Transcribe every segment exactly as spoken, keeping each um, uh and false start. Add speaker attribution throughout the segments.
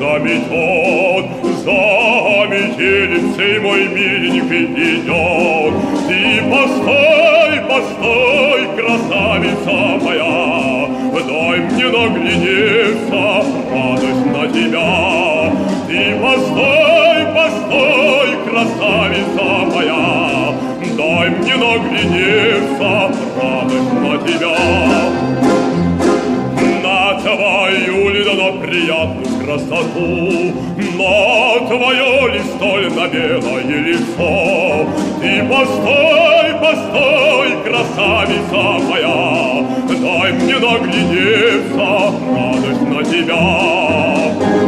Speaker 1: заметет, за метелицей мой миленький идет. Ты постой, постой, красавица моя, дай мне наглядеться, радость на тебя. Ты постой, постой, красавица моя, дай мне наглядеться, радость на тебя. На твою ли дано приятную красоту, на твое ли столь на белое лицо. Ты постой, постой, красавица моя, дай мне наглядеться, радость на тебя.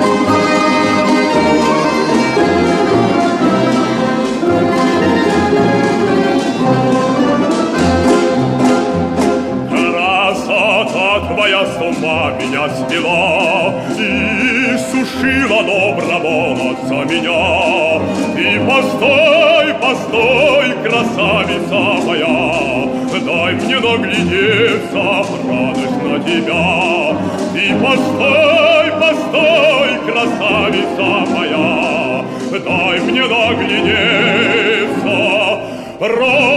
Speaker 1: Твоя с ума меня свела и сушила доброго молодца меня. Ты постой, постой, красавица моя, дай мне наглядеться, радость на тебя. Ты постой, постой, красавица моя, дай мне наглядеться, радость.